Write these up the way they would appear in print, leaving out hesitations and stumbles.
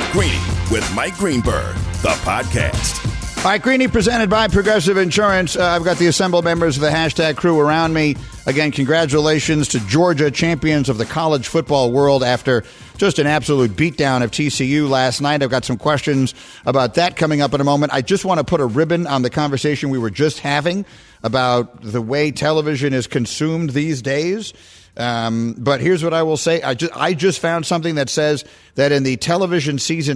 Greeny with Mike Greenberg, the podcast. All right, Greeny presented by Progressive Insurance. I've got the assembled members of the hashtag crew around me. Again, congratulations to Georgia, champions of the college football world after just an absolute beatdown of TCU last night. I've got some questions about that coming up in a moment. I just want to put a ribbon on the conversation we were just having about the way television is consumed these days. But here's what I will say. I just found something that says that in the television season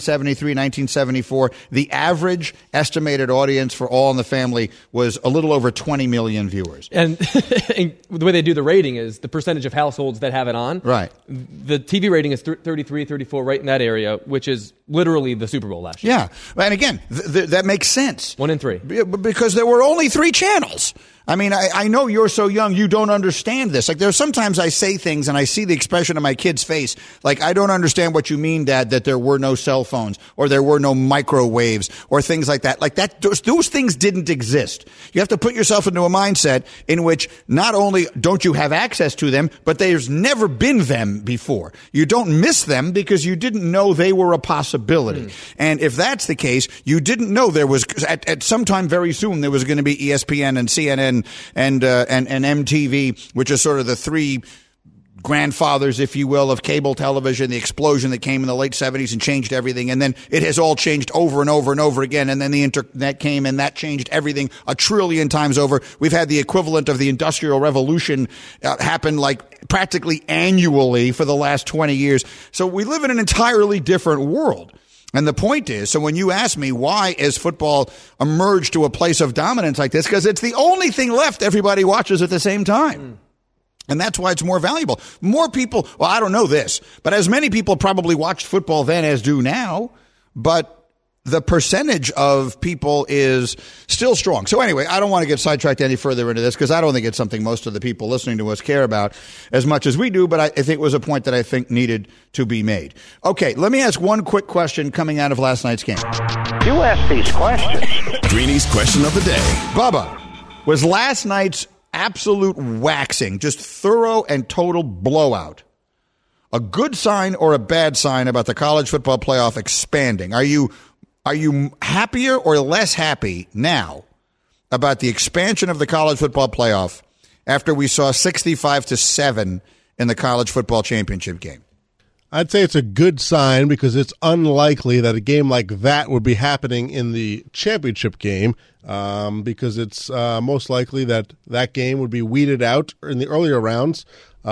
1973-1974, the average estimated audience for All in the Family was a little over 20 million viewers. And the way they do the rating is the percentage of households that have it on. Right. The TV rating is 33, 34, right in that area, which is literally the Super Bowl last year. Yeah. And again, that makes sense. 1 in 3. Because there were only 3 channels. I mean, I know you're so young, you don't understand this. Like, there's sometimes I say things and I see the expression on my kid's face, like, I don't understand what you mean, Dad, that there were no cell phones or there were no microwaves or things like that. Like that, those things didn't exist. You have to put yourself into a mindset in which not only don't you have access to them, but there's never been them before. You don't miss them because you didn't know they were a possibility. And if that's the case, you didn't know there was, at some time very soon, there was going to be ESPN and CNN and MTV, which is sort of the 3 grandfathers, if you will, of cable television, the explosion that came in the late 70s and changed everything. And then it has all changed over and over and over again. And then the internet came and that changed everything a trillion times over. We've had the equivalent of the Industrial Revolution happen like practically annually for the last 20 years. So we live in an entirely different world. And the point is, so when you ask me why has football emerged to a place of dominance like this, because it's the only thing left everybody watches at the same time. And that's why it's more valuable. More people, well, I don't know this, but as many people probably watched football then as do now, but the percentage of people is still strong. So anyway, I don't want to get sidetracked any further into this because I don't think it's something most of the people listening to us care about as much as we do, but I think it was a point that I think needed to be made. Okay, let me ask one quick question coming out of last night's game. You ask these questions. Greeny's question of the day. Bubba, was last night's absolute waxing, just thorough and total blowout, a good sign or a bad sign about the college football playoff expanding? Are you happier or less happy now about the expansion of the college football playoff after we saw 65-7 in the college football championship game? I'd say it's a good sign because it's unlikely that a game like that would be happening in the championship game because it's most likely that that game would be weeded out in the earlier rounds.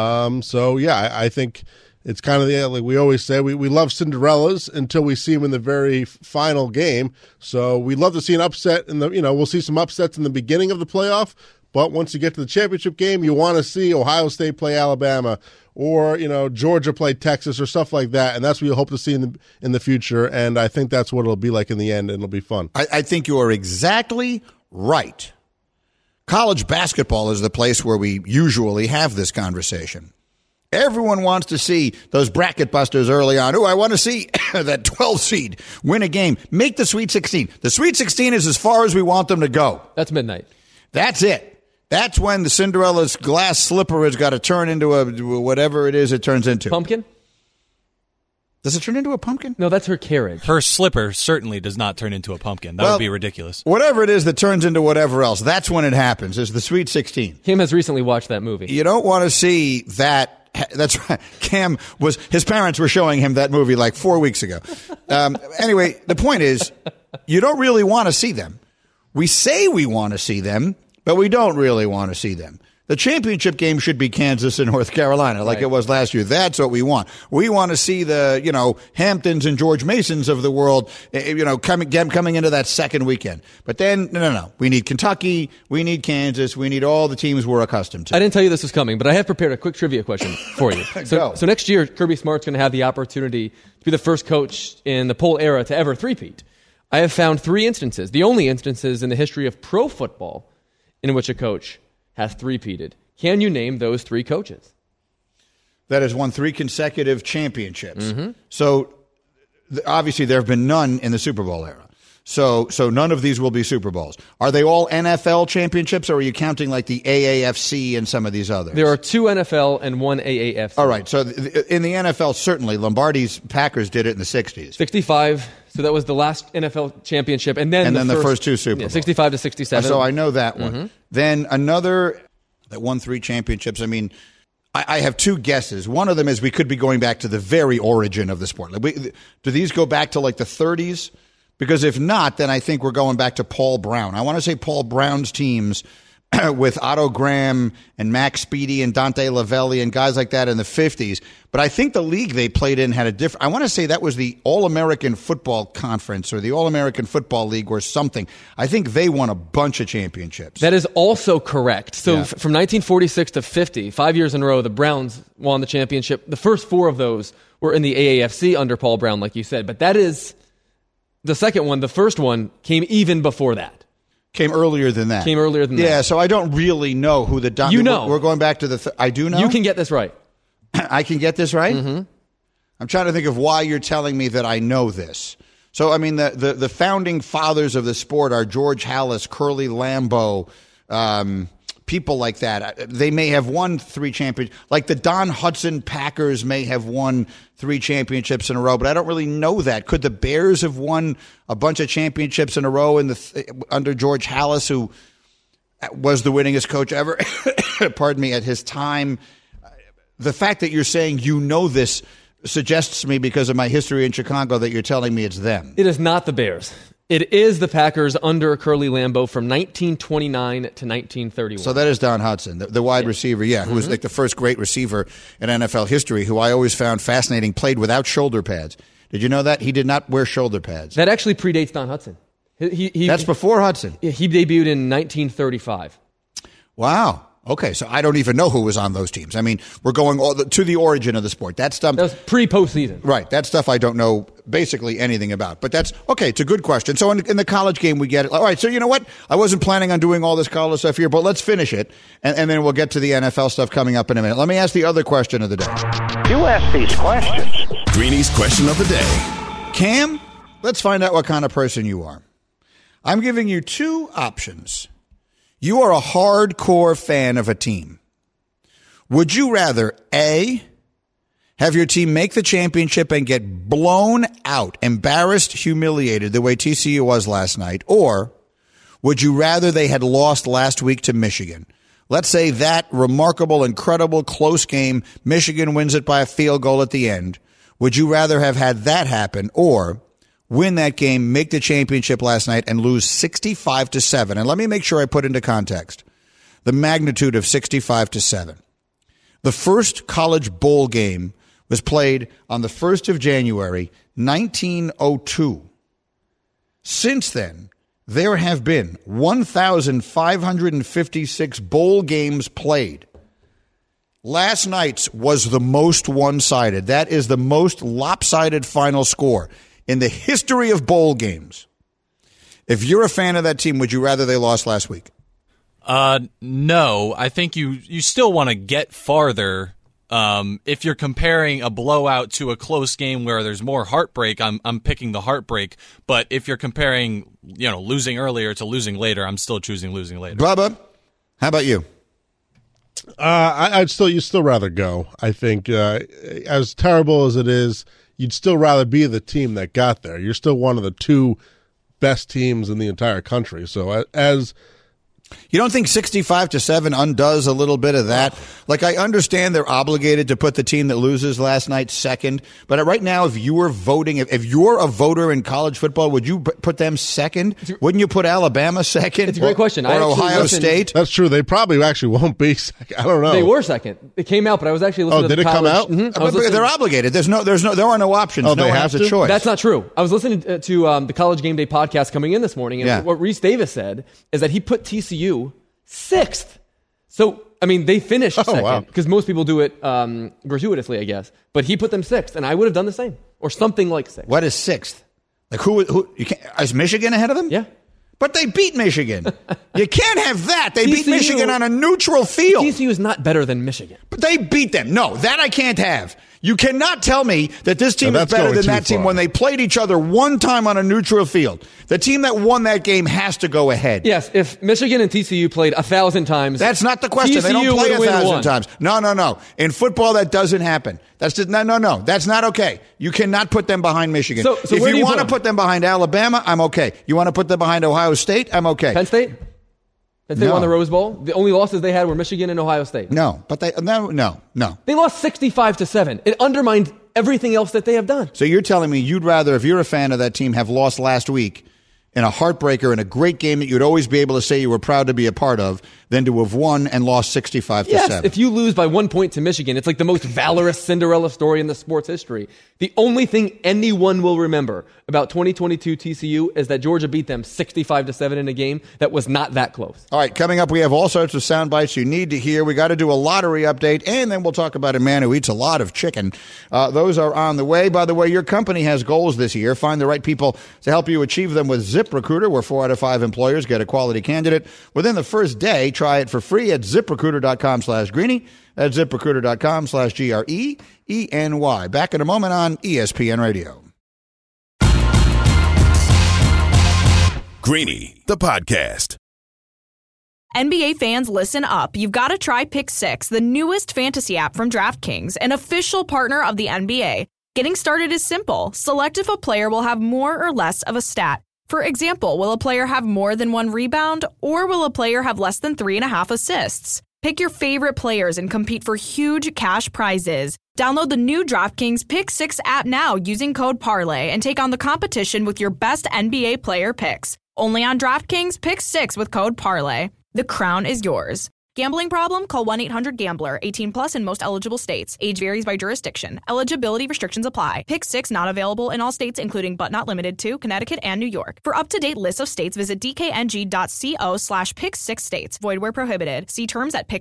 I think it's kind of like we always say, we love Cinderellas until we see them in the very final game. So we love to see an upset we'll see some upsets in the beginning of the playoff. But once you get to the championship game, you want to see Ohio State play Alabama or, Georgia play Texas or stuff like that. And that's what you hope to see in the future. And I think that's what it'll be like in the end, and it'll be fun. I think you are exactly right. College basketball is the place where we usually have this conversation. Everyone wants to see those bracket busters early on. I want to see that 12 seed win a game, make the Sweet 16. The Sweet 16 is as far as we want them to go. That's midnight. That's it. That's when the Cinderella's glass slipper has got to turn into a whatever it is it turns into. Pumpkin? Does it turn into a pumpkin? No, that's her carriage. Her slipper certainly does not turn into a pumpkin. That would be ridiculous. Whatever it is that turns into whatever else, that's when it happens, is the Sweet 16. Kim has recently watched that movie. You don't want to see that. That's right. His parents were showing him that movie like 4 weeks ago. Anyway, the point is, you don't really want to see them. We say we want to see them, but we don't really want to see them. The championship game should be Kansas and North Carolina, like it was last year. That's what we want. We want to see the, Hamptons and George Masons of the world, coming into that second weekend. But then, no. We need Kentucky. We need Kansas. We need all the teams we're accustomed to. I didn't tell you this was coming, but I have prepared a quick trivia question for you. So next year, Kirby Smart's going to have the opportunity to be the first coach in the Poll era to ever three-peat. I have found 3 instances, the only instances in the history of pro football in which a coach has three-peated. Can you name those 3 coaches? That has won 3 consecutive championships. Mm-hmm. So obviously there have been none in the Super Bowl era. So none of these will be Super Bowls. Are they all NFL championships, or are you counting like the AAFC and some of these others? There are 2 NFL and 1 AAFC. All right. So in the NFL, certainly Lombardi's Packers did it in the 60s. 65. So that was the last NFL championship, and then the first 2 Super Bowls. 65 to 67. So I know that one. Mm-hmm. Then another that won 3 championships. I mean, I have 2 guesses. One of them is we could be going back to the very origin of the sport. Do these go back to like the 30s? Because if not, then I think we're going back to Paul Brown. I want to say Paul Brown's teams with Otto Graham and Max Speedy and Dante Lavelli and guys like that in the 50s. But I think the league they played in had a different. I want to say that was the All-American Football Conference or the All-American Football League or something. I think they won a bunch of championships. That is also correct. So from 1946 to 50, 5 years in a row, the Browns won the championship. The first 4 of those were in the AAFC under Paul Brown, like you said. But that is the second one. The first one came even before that. Came earlier than that. Yeah, so I don't really know who the... You know. We're going back to the... I do know? You can get this right. I can get this right? Mm-hmm. I'm trying to think of why you're telling me that I know this. So, I mean, the founding fathers of the sport are George Halas, Curly Lambeau, people like that. They may have won 3 championships. Like the Don Hudson Packers may have won 3 championships in a row, but I don't really know that. Could the Bears have won a bunch of championships in a row under George Halas, who was the winningest coach ever, pardon me, at his time? The fact that you're saying you know this suggests to me, because of my history in Chicago, that you're telling me it's them. It is not the Bears. It is the Packers under Curly Lambeau from 1929 to 1931. So that is Don Hudson, the wide receiver, who was like the first great receiver in NFL history, who I always found fascinating, played without shoulder pads. Did you know that? He did not wear shoulder pads. That actually predates Don Hudson. That's before Hudson. He debuted in 1935. Wow. Okay, so I don't even know who was on those teams. I mean, we're going to the origin of the sport. That stuff. That was pre-postseason. Right. That stuff I don't know basically anything about. But that's okay. It's a good question. So in the college game, we get it. All right. So you know what? I wasn't planning on doing all this college stuff here, but let's finish it, and then we'll get to the NFL stuff coming up in a minute. Let me ask the other question of the day. You ask these questions. Greeny's question of the day. Cam, let's find out what kind of person you are. I'm giving you 2 options. You are a hardcore fan of a team. Would you rather, A, have your team make the championship and get blown out, embarrassed, humiliated the way TCU was last night, or would you rather they had lost last week to Michigan? Let's say that remarkable, incredible, close game, Michigan wins it by a field goal at the end. Would you rather have had that happen, or win that game, make the championship last night, and lose 65-7. And let me make sure I put into context the magnitude of 65-7. The first college bowl game was played on the 1st of January, 1902. Since then, there have been 1,556 bowl games played. Last night's was the most one-sided. That is the most lopsided final score in the history of bowl games. If you're a fan of that team, would you rather they lost last week? No. I think you still want to get farther. If you're comparing a blowout to a close game where there's more heartbreak, I'm picking the heartbreak. But if you're comparing, losing earlier to losing later, I'm still choosing losing later. Bubba, how about you? You'd still rather go. I think as terrible as it is, you'd still rather be the team that got there. You're still one of the 2 best teams in the entire country. So as you don't think 65-7 undoes a little bit of that? Like, I understand they're obligated to put the team that loses last night second, but right now, if you were voting, if you're a voter in college football, would you put them second? Wouldn't you put Alabama second? It's a great question. Or Ohio State? That's true. They probably actually won't be second. I don't know. They were second. It came out, but I was actually listening to the college. Oh, did it come out? Mm-hmm. They're obligated. There are no options. Oh, no one has a choice. That's not true. I was listening to the College Game Day podcast coming in this morning, and what Reese Davis said is that he put TCU 6th. So, I mean, they finished second because most people do it gratuitously, I guess. But he put them 6th, and I would have done the same or something like 6th. What is 6th? Like who you can't, is Michigan ahead of them? Yeah. But they beat Michigan. You can't have that. They beat Michigan on a neutral field. TCU is not better than Michigan. But they beat them. No, that I can't have. You cannot tell me that this team is better than that team when they played each other one time on a neutral field. The team that won that game has to go ahead. Yes, if Michigan and TCU played 1,000 times. That's not the question. They don't play 1,000 times. No. In football, that doesn't happen. That's just, no. That's not okay. You cannot put them behind Michigan. So if you want to put them behind Alabama, I'm okay. You want to put them behind Ohio State, I'm okay. Penn State? That they won the Rose Bowl? The only losses they had were Michigan and Ohio State. No. They lost 65-7. It undermined everything else that they have done. So you're telling me you'd rather, if you're a fan of that team, have lost last week in a heartbreaker in a great game that you'd always be able to say you were proud to be a part of, than to have won and lost 65-7. Yes, if you lose by 1 point to Michigan, it's like the most valorous Cinderella story in the sports history. The only thing anyone will remember about 2022 TCU is that Georgia beat them 65-7 in a game that was not that close. All right, coming up, we have all sorts of sound bites you need to hear. We got to do a lottery update, and then we'll talk about a man who eats a lot of chicken. Those are on the way. By the way, your company has goals this year. Find the right people to help you achieve them with ZipRecruiter, where 4 out of 5 employers get a quality candidate within the first day. Try it for free at ZipRecruiter.com/Greeny. That's ZipRecruiter.com/GREENY. Back in a moment on ESPN Radio. Greeny, the podcast. NBA fans, listen up. You've got to try Pick 6, the newest fantasy app from DraftKings, an official partner of the NBA. Getting started is simple. Select if a player will have more or less of a stat. For example, will a player have more than 1 rebound, or will a player have less than 3.5 assists? Pick your favorite players and compete for huge cash prizes. Download the new DraftKings Pick 6 app now using code PARLAY and take on the competition with your best NBA player picks. Only on DraftKings Pick 6 with code PARLAY. The crown is yours. Gambling problem? Call 1-800-GAMBLER. 18 plus in most eligible states. Age varies by jurisdiction. Eligibility restrictions apply. Pick 6 not available in all states, including but not limited to Connecticut and New York. For up-to-date lists of states, visit dkng.co/pick6states. Void where prohibited. See terms at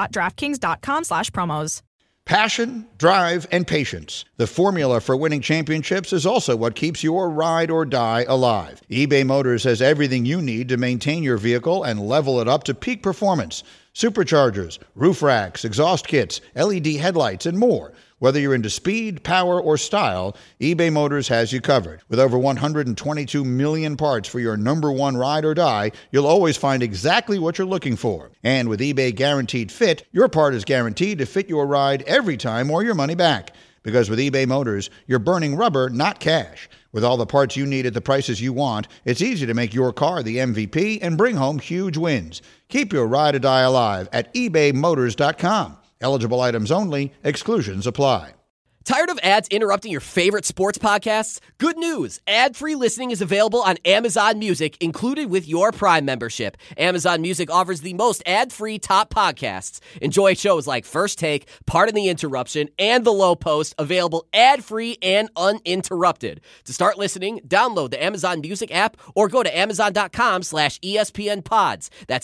pick6.draftkings.com/promos. Passion, drive, and patience. The formula for winning championships is also what keeps your ride or die alive. eBay Motors has everything you need to maintain your vehicle and level it up to peak performance. Superchargers, roof racks, exhaust kits, LED headlights, and more. Whether you're into speed, power, or style, eBay Motors has you covered. With over 122 million parts for your number one ride or die, you'll always find exactly what you're looking for. And with eBay Guaranteed Fit, your part is guaranteed to fit your ride every time or your money back. Because with eBay Motors, you're burning rubber, not cash. With all the parts you need at the prices you want, it's easy to make your car the MVP and bring home huge wins. Keep your ride or die alive at ebaymotors.com. Eligible items only. Exclusions apply. Tired of ads interrupting your favorite sports podcasts? Good news! Ad-free listening is available on Amazon Music, included with your Prime membership. Amazon Music offers the most ad-free top podcasts. Enjoy shows like First Take, Pardon the Interruption, and The Low Post, available ad-free and uninterrupted. To start listening, download the Amazon Music app or go to amazon.com/ESPNpods. That's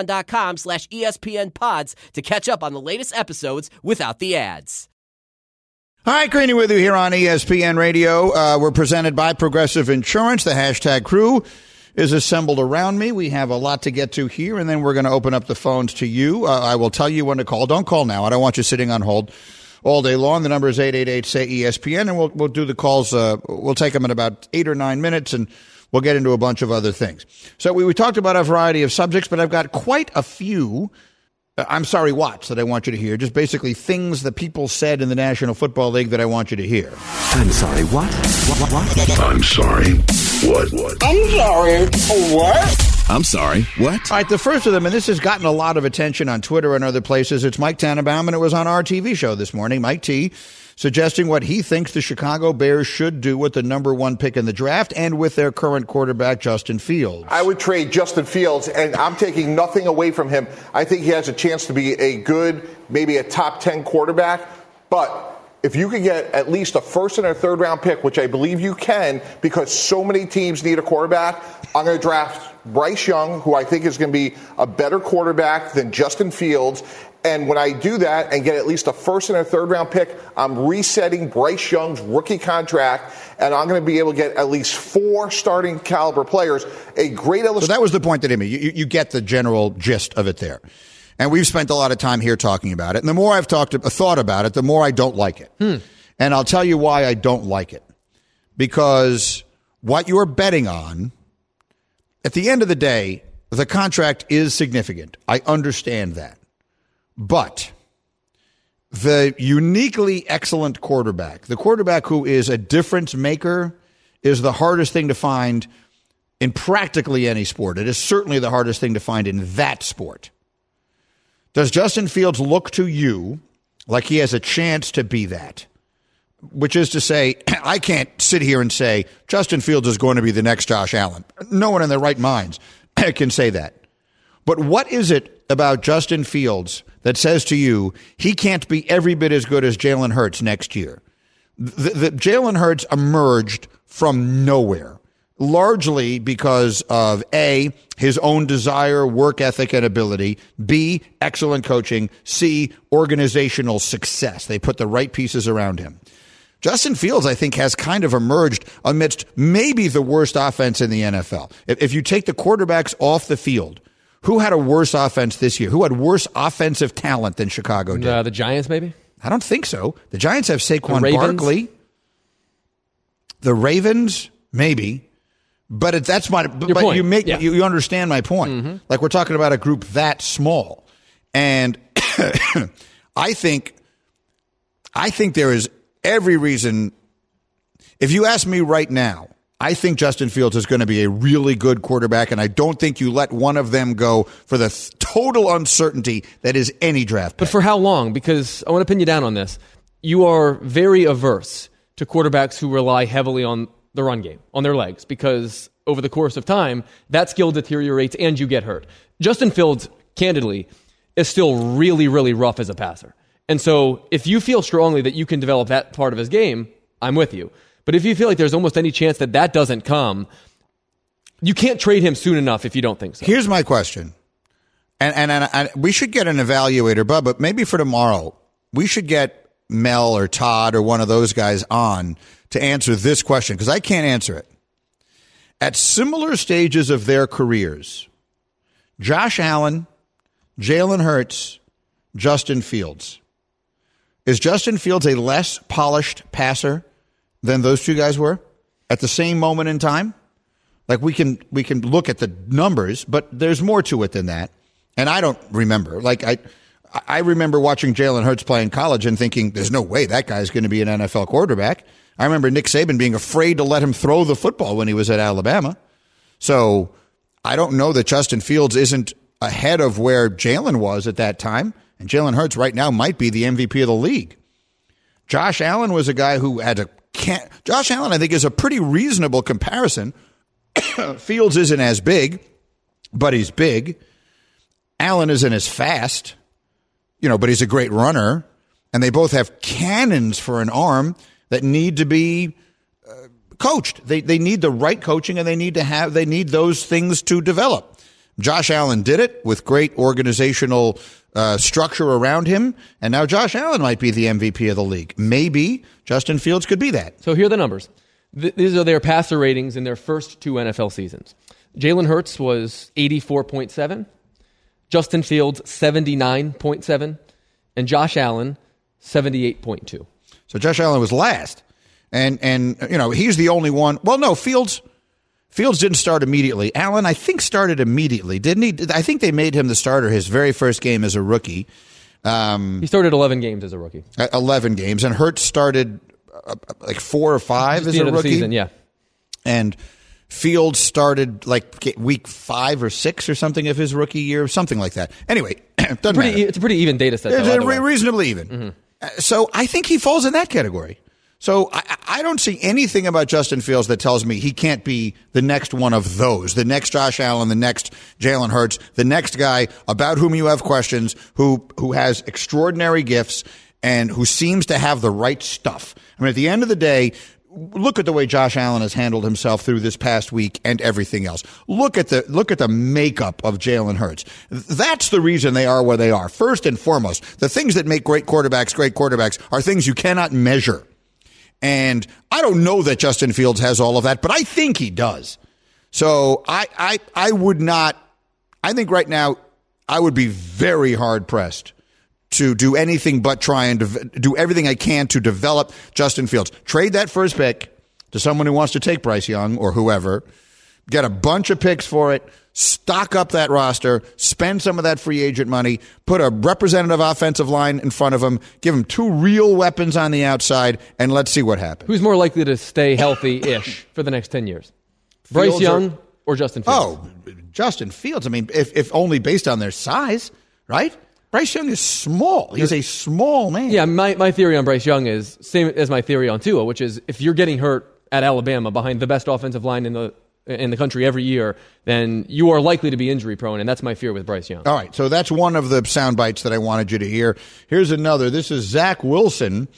amazon.com/ESPNpods to catch up on the latest episodes without the ads. All right, Greeny with you here on ESPN Radio. We're presented by Progressive Insurance. The hashtag crew is assembled around me. We have a lot to get to here, and then we're going to open up the phones to you. I will tell you when to call. Don't call now. I don't want you sitting on hold all day long. The number is 888-SAY-ESPN, and we'll do the calls. We'll take them in about 8 or 9 minutes, and we'll get into a bunch of other things. So we talked about a variety of subjects, but I've got quite a few watts that I want you to hear. Just basically things that people said in the National Football League that I want you to hear. I'm sorry, what? What? I'm sorry. What? I'm sorry. What? I'm sorry. What? All right, the first of them, and this has gotten a lot of attention on Twitter and other places, it's Mike Tannenbaum, and it was on our TV show this morning. Mike T. suggesting what he thinks the Chicago Bears should do with the number 1 pick in the draft and with their current quarterback, Justin Fields. I would trade Justin Fields, and I'm taking nothing away from him. I think he has a chance to be a good, maybe a top 10 quarterback. But if you could get at least a first and a third round pick, which I believe you can, because so many teams need a quarterback, I'm going to draft Bryce Young, who I think is going to be a better quarterback than Justin Fields. And when I do that and get at least a first and a third round pick, I'm resetting Bryce Young's rookie contract, and I'm going to be able to get at least 4 starting caliber players. A great illustration. So that was the point that I made. You get the general gist of it there. And we've spent a lot of time here talking about it. And the more I've thought about it, the more I don't like it. And I'll tell you why I don't like it. Because what you're betting on, at the end of the day, the contract is significant. I understand that. But the uniquely excellent quarterback, the quarterback who is a difference maker, is the hardest thing to find in practically any sport. It is certainly the hardest thing to find in that sport. Does Justin Fields look to you like he has a chance to be that? Which is to say, I can't sit here and say Justin Fields is going to be the next Josh Allen. No one in their right minds can say that. But what is it about Justin Fields that says to you he can't be every bit as good as Jalen Hurts next year? The Jalen Hurts emerged from nowhere, largely because of A, his own desire, work ethic, and ability, B, excellent coaching, C, organizational success. They put the right pieces around him. Justin Fields, I think, has kind of emerged amidst maybe the worst offense in the NFL. If you take the quarterbacks off the field, who had a worse offense this year? Who had worse offensive talent than Chicago did? The Giants, maybe? I don't think so. The Giants have Saquon Barkley. The Ravens, maybe. But that's my. But you make you understand my point. Mm-hmm. Like, we're talking about a group that small, and I think there is every reason. If you ask me right now, I think Justin Fields is going to be a really good quarterback, and I don't think you let one of them go for the total uncertainty that is any draft pick. But for how long? Because I want to pin you down on this. You are very averse to quarterbacks who rely heavily on the run game, on their legs, because over the course of time, that skill deteriorates and you get hurt. Justin Fields, candidly, is still really, really rough as a passer. And so if you feel strongly that you can develop that part of his game, I'm with you. But if you feel like there's almost any chance that that doesn't come, you can't trade him soon enough if you don't think so. Here's my question. And we should get an evaluator, Bub, but maybe for tomorrow, we should get Mel or Todd or one of those guys on to answer this question, because I can't answer it. At similar stages of their careers, Josh Allen, Jalen Hurts, Justin Fields. Is Justin Fields a less polished passer than those two guys were at the same moment in time? Like, we can look at the numbers, but there's more to it than that. And I don't remember. Like, I remember watching Jalen Hurts play in college and thinking, there's no way that guy's going to be an NFL quarterback. I remember Nick Saban being afraid to let him throw the football when he was at Alabama. So I don't know that Justin Fields isn't ahead of where Jalen was at that time. And Jalen Hurts right now might be the MVP of the league. Josh Allen was a guy who had Josh Allen, I think, is a pretty reasonable comparison. Fields isn't as big, but he's big. Allen isn't as fast, but he's a great runner. And they both have cannons for an arm that need to be coached. They need the right coaching, and they need those things to develop. Josh Allen did it with great organizational structure around him, and now Josh Allen might be the MVP of the league. Maybe Justin Fields could be that. So here are the numbers. These are their passer ratings in their first two NFL seasons. Jalen Hurts was 84.7, Justin Fields 79.7, and Josh Allen 78.2. So Josh Allen was last, and he's the only one. Well, no, Fields didn't start immediately. Allen, I think, started immediately, didn't he? I think they made him the starter his very first game as a rookie. He started 11 games as a rookie. 11 games, and Hurts started like 4 or 5 as a rookie. Of the season, yeah. And Fields started like week 5 or 6 or something of his rookie year, something like that. Anyway, doesn't matter. It's a pretty even data set. It's reasonably even. Mm-hmm. So I think he falls in that category. So I don't see anything about Justin Fields that tells me he can't be the next one of those, the next Josh Allen, the next Jalen Hurts, the next guy about whom you have questions, who has extraordinary gifts and who seems to have the right stuff. I mean, at the end of the day, look at the way Josh Allen has handled himself through this past week and everything else. Look at the makeup of Jalen Hurts. That's the reason they are where they are. First and foremost, the things that make great quarterbacks are things you cannot measure. And I don't know that Justin Fields has all of that, but I think he does. So I would not. I think right now I would be very hard pressed to do anything but try and do everything I can to develop Justin Fields. Trade that first pick to someone who wants to take Bryce Young or whoever. Get a bunch of picks for it. Stock up that roster. Spend some of that free agent money. Put a representative offensive line in front of him. Give him 2 real weapons on the outside, and let's see what happens. Who's more likely to stay healthy-ish for the next 10 years? Bryce Young or Justin Fields? Oh, Justin Fields. I mean, if only based on their size, right? Bryce Young is small. He's a small man. Yeah, my theory on Bryce Young is same as my theory on Tua, which is if you're getting hurt at Alabama behind the best offensive line in the country every year, then you are likely to be injury prone, and that's my fear with Bryce Young. All right, so that's one of the sound bites that I wanted you to hear. Here's another. This is Zach Wilson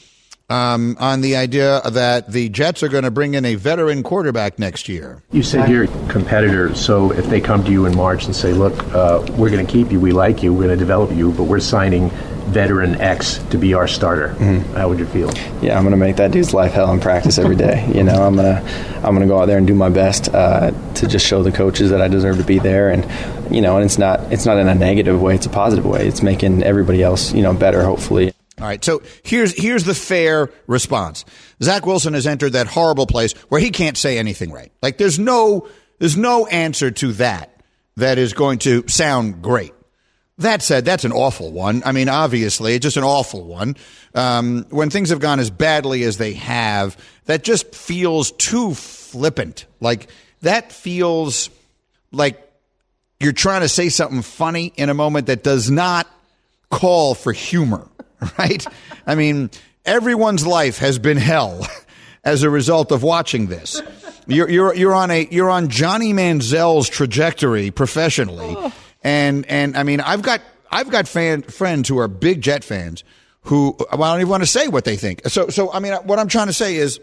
on the idea that the Jets are going to bring in a veteran quarterback next year. You said you're a competitor, so if they come to you in March and say, look, we're going to keep you, we like you, we're going to develop you, but we're signing veteran X to be our starter, how would you feel? Yeah, I'm going to make that dude's life hell in practice every day. You know, I'm going to go out there and do my best to just show the coaches that I deserve to be there. And, you know, and it's not in a negative way, it's a positive way. It's making everybody else, you know, better, hopefully. All right, so here's the fair response. Zach Wilson has entered that horrible place where he can't say anything right. Like there's no answer to that is going to sound great. That said, that's an awful one. I mean, obviously, it's just an awful one. When things have gone as badly as they have, that just feels too flippant. Like that feels like you're trying to say something funny in a moment that does not call for humor. Right? I mean, everyone's life has been hell as a result of watching this. You're on Johnny Manziel's trajectory professionally, and I mean, I've got friends who are big Jet fans who I don't even want to say what they think. So I mean, what I'm trying to say is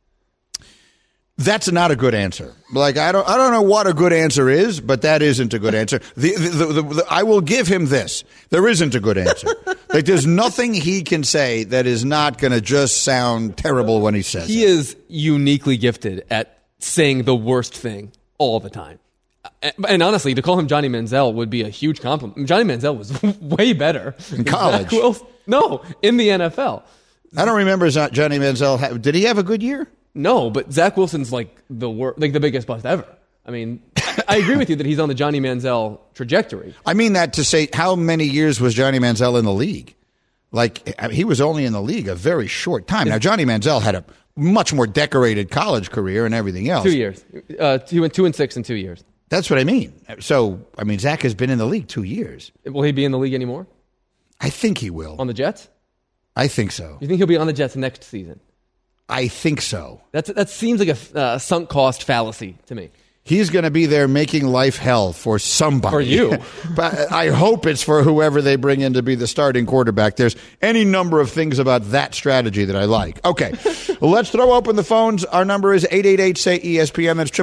that's not a good answer. Like I don't know what a good answer is, but that isn't a good answer. I will give him this. There isn't a good answer. Like there's nothing he can say that is not going to just sound terrible when he says it. He is uniquely gifted at saying the worst thing all the time. And honestly, to call him Johnny Manziel would be a huge compliment. Johnny Manziel was way better in college. No, in the NFL. I don't remember Johnny Manziel. Did he have a good year? No, but Zach Wilson's like the biggest bust ever. I mean, I agree with you that he's on the Johnny Manziel trajectory. I mean that to say, how many years was Johnny Manziel in the league? Like, he was only in the league a very short time. Now, Johnny Manziel had a much more decorated college career and everything else. 2 years. He went 2-6 in 2 years. That's what I mean. So, I mean, Zach has been in the league 2 years. Will he be in the league anymore? I think he will. On the Jets? I think so. You think he'll be on the Jets next season? I think so. That seems like a sunk cost fallacy to me. He's going to be there making life hell for somebody. For you. But I hope it's for whoever they bring in to be the starting quarterback. There's any number of things about that strategy that I like. Okay, well, let's throw open the phones. Our number is 888-SAY-ESPN. That's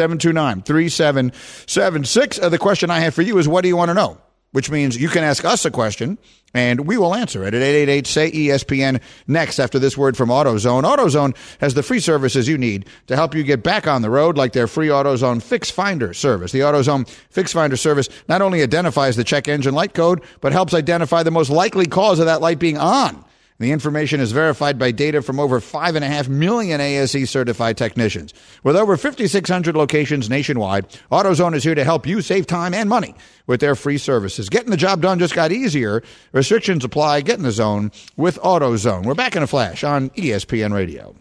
888-729-3776. The question I have for you is, what do you want to know? Which means you can ask us a question, and we will answer it at 888-SAY-ESPN next after this word from AutoZone. AutoZone has the free services you need to help you get back on the road, like their free AutoZone Fix Finder service. The AutoZone Fix Finder service not only identifies the check engine light code, but helps identify the most likely cause of that light being on. The information is verified by data from over 5.5 million ASE certified technicians. With over 5,600 locations nationwide, AutoZone is here to help you save time and money with their free services. Getting the job done just got easier. Restrictions apply. Get in the zone with AutoZone. We're back in a flash on ESPN Radio.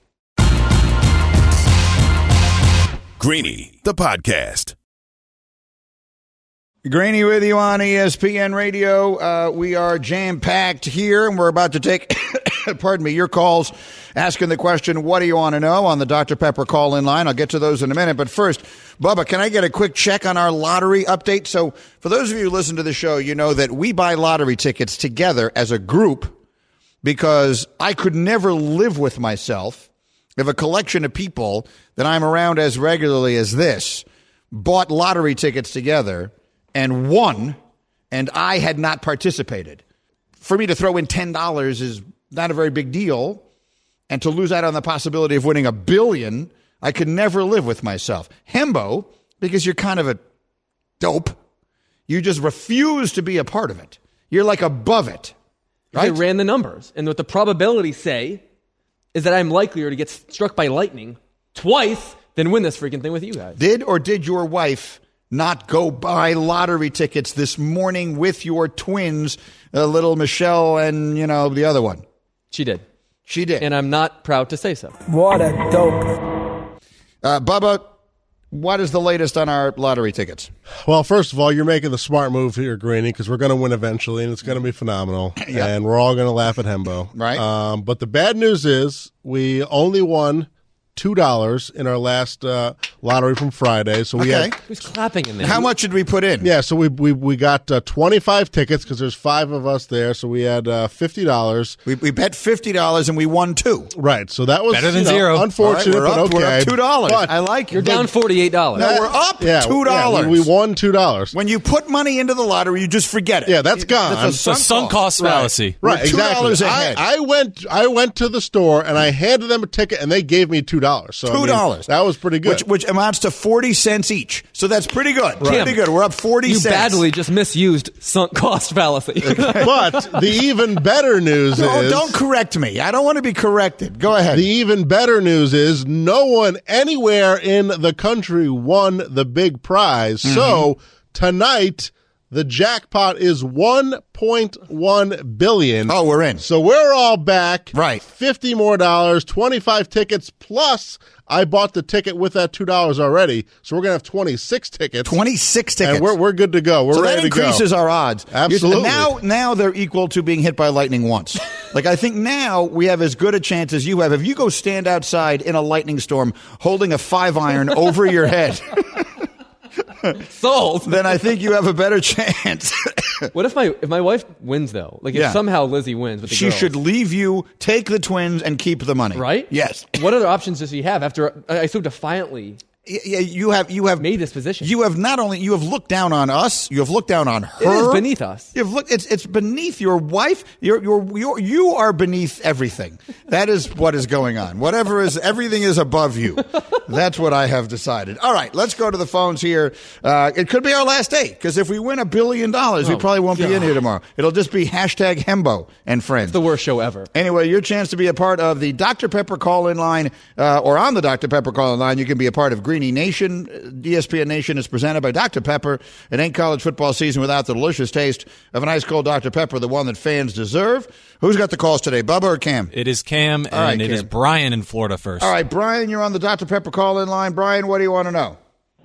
Greeny, the podcast. Greeny with you on ESPN Radio. We are jam-packed here, and we're about to take, your calls, asking the question, what do you want to know, on the Dr. Pepper call-in line. I'll get to those in a minute. But first, Bubba, can I get a quick check on our lottery update? So for those of you who listen to the show, you know that we buy lottery tickets together as a group because I could never live with myself if a collection of people that I'm around as regularly as this bought lottery tickets together and won, and I had not participated. For me to throw in $10 is not a very big deal, and to lose out on the possibility of winning $1 billion, I could never live with myself. Hembo, because you're kind of a dope, you just refuse to be a part of it. You're like above it. Right? I ran the numbers. And what the probabilities say is that I'm likelier to get struck by lightning twice than win this freaking thing with you guys. Did your wife not go buy lottery tickets this morning with your twins, little Michelle and, the other one? She did. She did. And I'm not proud to say so. What a dope. Bubba, what is the latest on our lottery tickets? Well, first of all, you're making the smart move here, Greeny, because we're going to win eventually, and it's going to be phenomenal. Yep. And we're all going to laugh at Hembo. Right. But the bad news is we only won $2 in our last lottery from Friday. So we had, who's clapping in there? How much did we put in? Yeah, so we got 25 tickets because there's 5 of us there. So we had $50. We bet $50 and we won 2. Right. So that was better than zero. Unfortunate, right, but okay. We're up $2. But I like it. You're down $48. No, we're up $2. Yeah, we won $2. When you put money into the lottery, you just forget it. Yeah, that's gone. It's a sunk cost fallacy. Right, exactly. $2 ahead. I went to the store and I handed them a ticket and they gave me $2. So $2. That was pretty good. Which amounts to 40 cents each. So that's pretty good. Right. Pretty good. We're up 40 cents. You badly just misused sunk cost fallacy. But the even better news is... don't correct me. I don't want to be corrected. Go ahead. The even better news is no one anywhere in the country won the big prize. Mm-hmm. So tonight... the jackpot is $1.1 billion. Oh, we're in. So we're all back. Right. $50 more, 25 tickets, plus I bought the ticket with that $2 already. So we're going to have 26 tickets. 26 tickets. And we're good to go. We're ready to go. So that increases our odds. Absolutely. Now they're equal to being hit by lightning once. Like, I think now we have as good a chance as you have. If you go stand outside in a lightning storm holding a 5-iron over your head... sold. Then I think you have a better chance. What if my wife wins though? Like if somehow Lizzie wins with the she girls. should leave you, take the twins, and keep the money. Right? Yes. What other options does she have after I so defiantly? Yeah, you have made this position. You have looked down on us. You have looked down on her. It is beneath us. It's beneath your wife. You are beneath everything. That is what is going on. Everything is above you. That's what I have decided. All right, let's go to the phones here. It could be our last day because if we win $1 billion, we probably won't be in here tomorrow. It'll just be #Hembo and friends. It's the worst show ever. Anyway, your chance to be a part of the Dr. Pepper call-in line or on the Dr. Pepper call-in line, you can be a part of Greeny Nation. ESPN Nation is presented by Dr. Pepper. It ain't college football season without the delicious taste of an ice cold Dr. Pepper, the one that fans deserve. Who's got the calls today, Bubba or Cam? It is Cam, and it is Brian in Florida first. All right, Brian, you're on the Dr. Pepper call-in line. Brian, what do you want to know?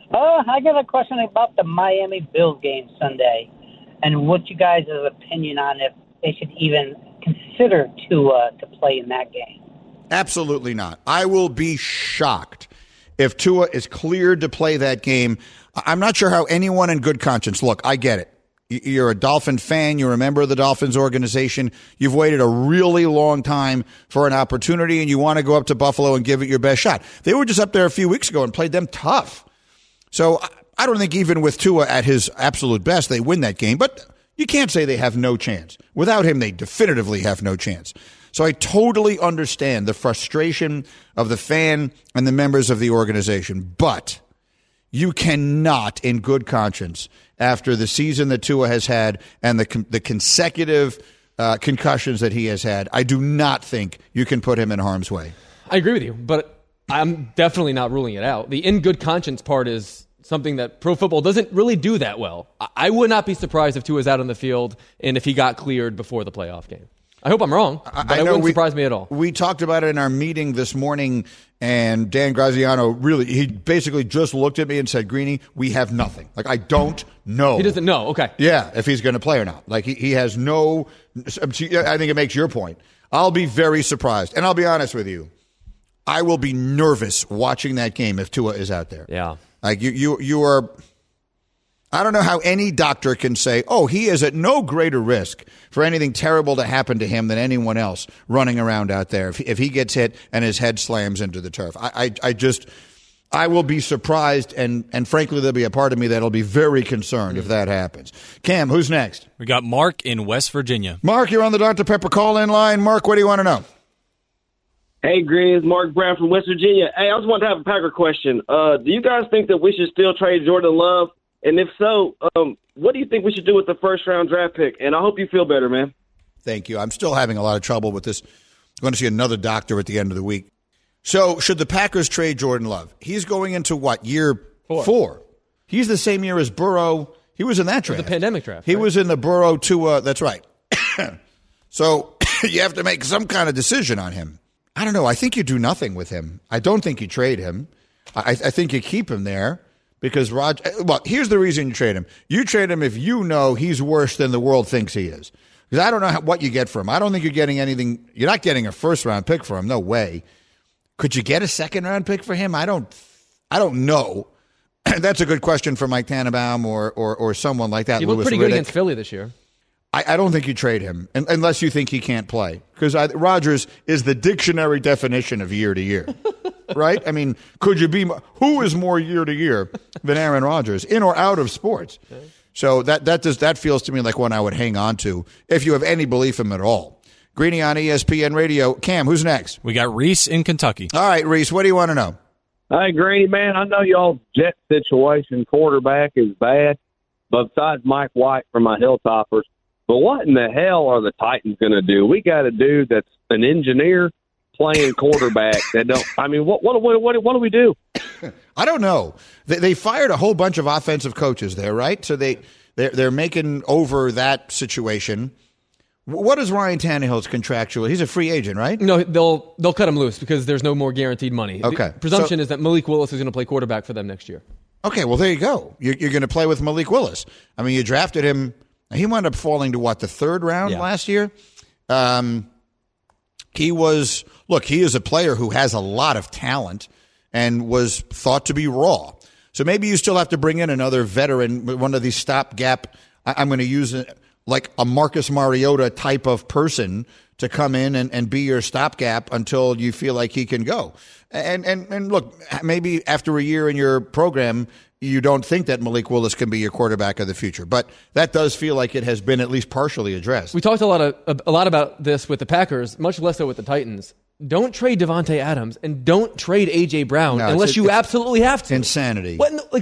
I got a question about the Miami Bills game Sunday, and what you guys' opinion on if they should even consider to play in that game. Absolutely not. I will be shocked if Tua is cleared to play that game. I'm not sure how anyone in good conscience, look, I get it. You're a Dolphin fan. You're a member of the Dolphins organization. You've waited a really long time for an opportunity, and you want to go up to Buffalo and give it your best shot. They were just up there a few weeks ago and played them tough. So I don't think even with Tua at his absolute best, they win that game. But you can't say they have no chance. Without him, they definitively have no chance. So I totally understand the frustration of the fan and the members of the organization. But you cannot, in good conscience, after the season that Tua has had and the consecutive concussions that he has had, I do not think you can put him in harm's way. I agree with you, but I'm definitely not ruling it out. The in good conscience part is something that pro football doesn't really do that well. I would not be surprised if Tua's out on the field and if he got cleared before the playoff game. I hope I'm wrong, but it wouldn't surprise me at all. We talked about it in our meeting this morning, and Dan Graziano he basically just looked at me and said, Greeny, we have nothing. Like, I don't know. He doesn't know, okay. Yeah, if he's going to play or not. Like, he has no – I think it makes your point. I'll be very surprised. And I'll be honest with you. I will be nervous watching that game if Tua is out there. Yeah. Like, you are – I don't know how any doctor can say, oh, he is at no greater risk for anything terrible to happen to him than anyone else running around out there if he gets hit and his head slams into the turf. I will be surprised, and frankly, there'll be a part of me that'll be very concerned if that happens. Cam, who's next? We got Mark in West Virginia. Mark, you're on the Dr. Pepper call-in line. Mark, what do you want to know? Hey, Green, it's Mark Brown from West Virginia. Hey, I just want to have a Packer question. Do you guys think that we should still trade Jordan Love? And if so, what do you think we should do with the first-round draft pick? And I hope you feel better, man. Thank you. I'm still having a lot of trouble with this. I'm going to see another doctor at the end of the week. So should the Packers trade Jordan Love? He's going into what, year 4? He's the same year as Burrow. He was in that draft. The pandemic draft. He was in the Burrow Tua. That's right. So you have to make some kind of decision on him. I don't know. I think you do nothing with him. I don't think you trade him. I think you keep him there because well, here's the reason you trade him. You trade him if you know he's worse than the world thinks he is. Because I don't know what you get for him. I don't think you're getting anything. You're not getting a first-round pick for him. No way. Could you get a second-round pick for him? I don't know. That's a good question for Mike Tannenbaum or someone like that. He looked pretty good against Philly this year. I don't think you trade him unless you think he can't play. Because Rodgers is the dictionary definition of year to year. Right? I mean, could you be who is more year to year than Aaron Rodgers, in or out of sports? Okay. So that feels to me like one I would hang on to if you have any belief in him at all. Greeny on ESPN Radio. Cam, who's next? We got Reese in Kentucky. All right, Reese, what do you want to know? Hey, Greeny, man, I know y'all's Jet situation quarterback is bad, but besides Mike White from my Hilltoppers, but what in the hell are the Titans going to do? We got a dude that's an engineer playing quarterback that don't. I mean, what do we do? I don't know. They fired a whole bunch of offensive coaches there, right? So they're making over that situation. What is Ryan Tannehill's contractual? He's a free agent, right? No, they'll cut him loose because there's no more guaranteed money. Okay. The presumption is that Malik Willis is going to play quarterback for them next year. Okay, well, there you go. You're going to play with Malik Willis. I mean, you drafted him. He wound up falling to, what, the third round last year? He is a player who has a lot of talent and was thought to be raw. So maybe you still have to bring in another veteran, one of these stopgap. I'm going to use like a Marcus Mariota type of person to come in and be your stopgap until you feel like he can go. And look, maybe after a year in your program, you don't think that Malik Willis can be your quarterback of the future. But that does feel like it has been at least partially addressed. We talked a lot about this with the Packers, much less so with the Titans. Don't trade Devontae Adams and don't trade A.J. Brown unless you absolutely have to. Insanity.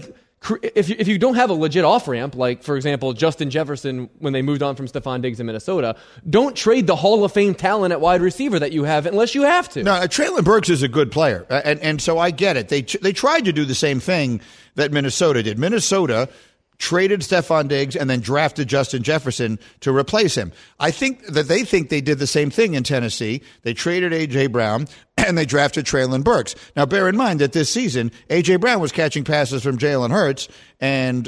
If you don't have a legit off-ramp, like, for example, Justin Jefferson when they moved on from Stephon Diggs in Minnesota, don't trade the Hall of Fame talent at wide receiver that you have unless you have to. No, Treylon Burks is a good player, and so I get it. They tried to do the same thing that Minnesota did. Minnesota traded Stephon Diggs and then drafted Justin Jefferson to replace him. I think that they think they did the same thing in Tennessee. They traded A.J. Brown and they drafted Treylon Burks. Now, bear in mind that this season, A.J. Brown was catching passes from Jalen Hurts and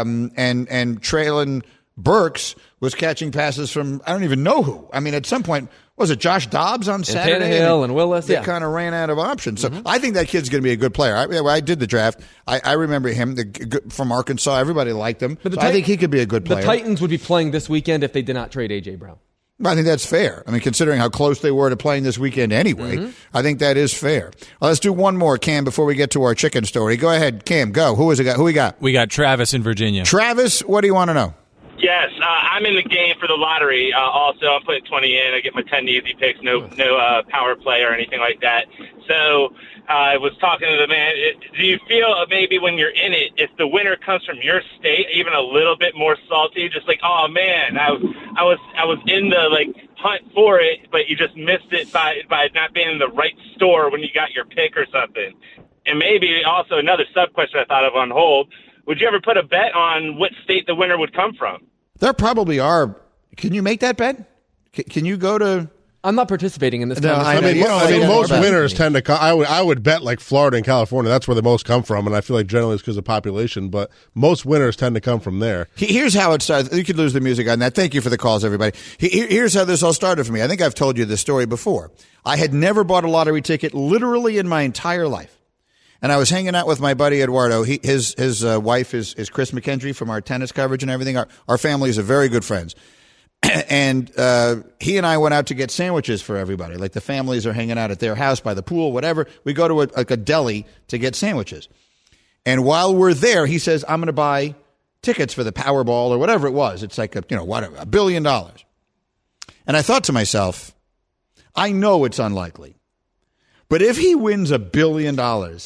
Treylon Burks was catching passes from I don't even know who. I mean, at some point, was it Josh Dobbs on Saturday? Tannehill and Willis. They kind of ran out of options. So I think that kid's going to be a good player. I did the draft. I remember him from Arkansas. Everybody liked him. But I think he could be a good player. The Titans would be playing this weekend if they did not trade A.J. Brown. I think that's fair. I mean, considering how close they were to playing this weekend anyway, I think that is fair. Well, let's do one more, Cam, before we get to our chicken story. Go ahead, Cam, go. Who we got? We got Travis in Virginia. Travis, what do you want to know? Yes, I'm in the game for the lottery. Also, I'm putting 20 in. I get my 10 easy picks, no power play or anything like that. So I was talking to the man. Do you feel maybe when you're in it, if the winner comes from your state, even a little bit more salty? Just like, oh man, I was in the hunt for it, but you just missed it by not being in the right store when you got your pick or something. And maybe also another sub question I thought of on hold. Would you ever put a bet on what state the winner would come from? There probably are. Can you make that bet? Can you go to? I'm not participating in this. No, I mean, most winners tend to come. I would bet like Florida and California. That's where the most come from, and I feel like generally it's because of population. But most winners tend to come from there. Here's how it starts. You could lose the music on that. Thank you for the calls, everybody. Here's how this all started for me. I think I've told you this story before. I had never bought a lottery ticket literally in my entire life. And I was hanging out with my buddy Eduardo. His wife is Chris McKendry from our tennis coverage and everything. Our families are very good friends. And he and I went out to get sandwiches for everybody. Like the families are hanging out at their house by the pool, whatever. We go to a deli to get sandwiches. And while we're there, he says, I'm going to buy tickets for the Powerball or whatever it was. It's like $1 billion. And I thought to myself, I know it's unlikely. But if he wins $1 billion,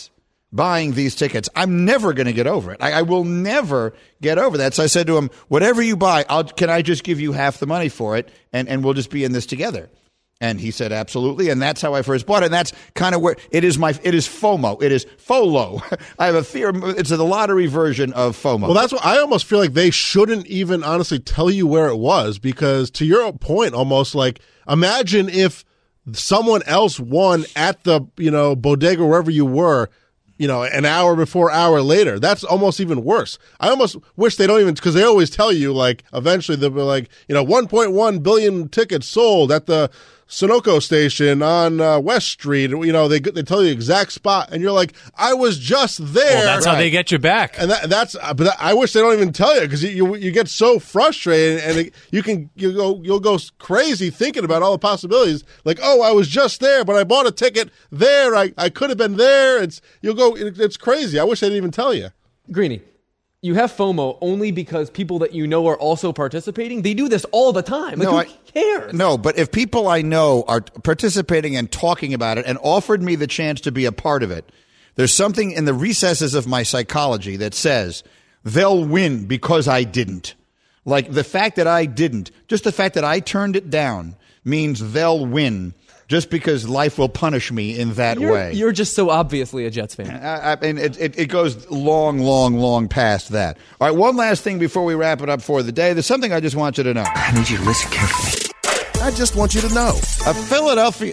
buying these tickets. I'm never going to get over it. I will never get over that. So I said to him, whatever you buy, can I just give you half the money for it, and we'll just be in this together? And he said, absolutely. And that's how I first bought it. And that's kind of where it is FOMO. It is FOLO. I have a theorem. It's the lottery version of FOMO. Well, that's what I almost feel like they shouldn't even honestly tell you where it was, because to your point, almost like imagine if someone else won at the, bodega, wherever you were, an hour before, hour later. That's almost even worse. I almost wish they don't even, because they always tell you, like, eventually they'll be like, 1.1 billion tickets sold at the Sunoco station on West Street. They tell you the exact spot, and you're like, I was just there. Well, that's how they get you back. And but I wish they don't even tell you, because you get so frustrated, and you'll go crazy thinking about all the possibilities. Like, oh, I was just there, but I bought a ticket there. I could have been there. It's crazy. I wish they didn't even tell you. Greeny, you have FOMO only because people that you know are also participating. They do this all the time. Who cares? No, but if people I know are participating and talking about it and offered me the chance to be a part of it, there's something in the recesses of my psychology that says they'll win because I didn't. Like the fact that I didn't, just the fact that I turned it down means they'll win. Just because life will punish me in that way. You're just so obviously a Jets fan. I mean, it goes long past that. All right, one last thing before we wrap it up for the day. There's something I just want you to know. I need you to listen carefully. I just want you to know. A Philadelphia...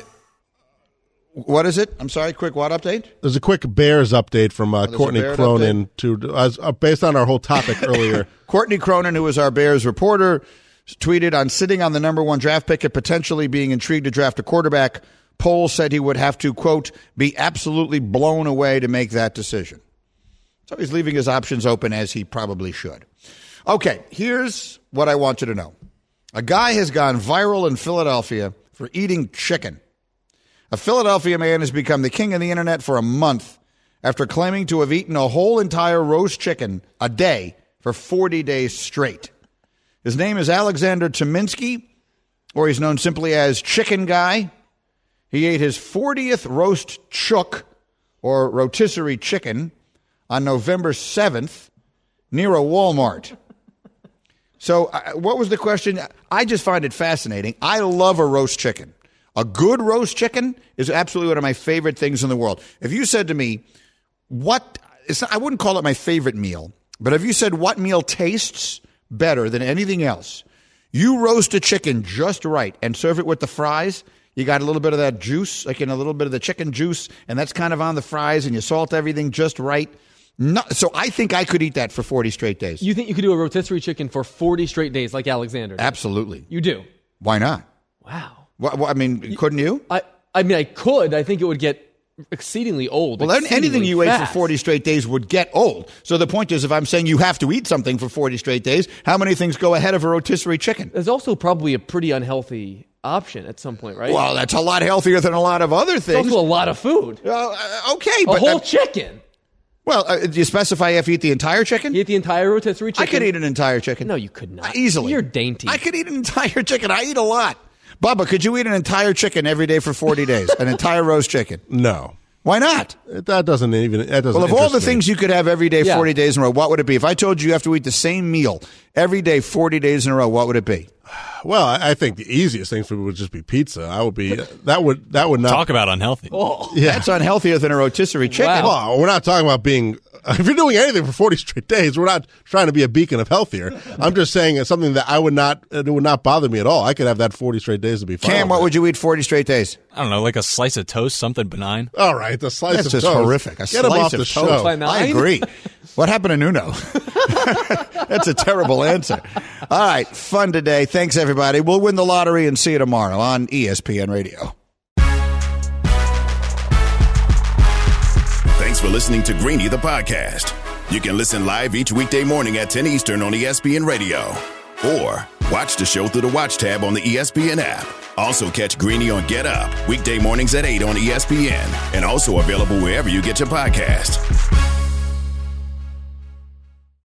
What is it? I'm sorry, quick what update? There's a quick Bears update from Courtney Cronin based on our whole topic earlier. Courtney Cronin, who is our Bears reporter, tweeted on sitting on the number one draft pick and potentially being intrigued to draft a quarterback. Poles said he would have to, quote, be absolutely blown away to make that decision. So he's leaving his options open, as he probably should. Okay, here's what I want you to know. A guy has gone viral in Philadelphia for eating chicken. A Philadelphia man has become the king of the internet for a month after claiming to have eaten a whole entire roast chicken a day for 40 days straight. His name is Alexander Tominski, or he's known simply as Chicken Guy. He ate his 40th roast chook, or rotisserie chicken, on November 7th near a Walmart. So what was the question? I just find it fascinating. I love a roast chicken. A good roast chicken is absolutely one of my favorite things in the world. If you said to me, I wouldn't call it my favorite meal, but if you said what meal tastes better than anything else, you roast a chicken just right and serve it with the fries. You got a little bit of that juice, like in a little bit of the chicken juice, and that's kind of on the fries, and you salt everything just right. So I think I could eat that for 40 straight days. You think you could do a rotisserie chicken for 40 straight days like Alexander did? Absolutely. You do? Why not? Wow. I mean, couldn't you? I mean, I could. I think it would get exceedingly old. Well, anything you ate for 40 straight days would get old. So the point is, if I'm saying you have to eat something for 40 straight days, how many things go ahead of a rotisserie chicken? There's also probably a pretty unhealthy option at some point, right? Well, that's a lot healthier than a lot of other things. It's also a lot of food. Okay. A whole chicken. Well, do you specify if you eat the entire chicken? You eat the entire rotisserie chicken? I could eat an entire chicken. No, you could not. Easily. You're dainty. I could eat an entire chicken. I eat a lot. Bubba, could you eat an entire chicken every day for 40 days? An entire roast chicken? No. Why not? That doesn't Well, of all the things you could have every day, 40 days in a row, what would it be? If I told you have to eat the same meal every day, 40 days in a row, what would it be? Well, I think the easiest thing for me would just be pizza. That would not talk about unhealthy. Oh, yeah. That's unhealthier than a rotisserie chicken. Wow. Well, we're not talking about being. If you're doing anything for 40 straight days, we're not trying to be a beacon of healthier. I'm just saying it's something that it would not bother me at all. I could have that 40 straight days to be fine. Cam, what would you eat 40 straight days? I don't know, like a slice of toast, something benign. All right, the slice That's of just toast. Horrific. Get him off the show. I agree. What happened to Nuno? That's a terrible answer. All right, fun today. Thanks, everybody. We'll win the lottery and see you tomorrow on ESPN Radio. Thanks for listening to Greeny the podcast. You can listen live each weekday morning at 10 Eastern on ESPN Radio. Or watch the show through the Watch tab on the ESPN app. Also catch Greeny on Get Up, weekday mornings at 8 on ESPN. And also available wherever you get your podcast.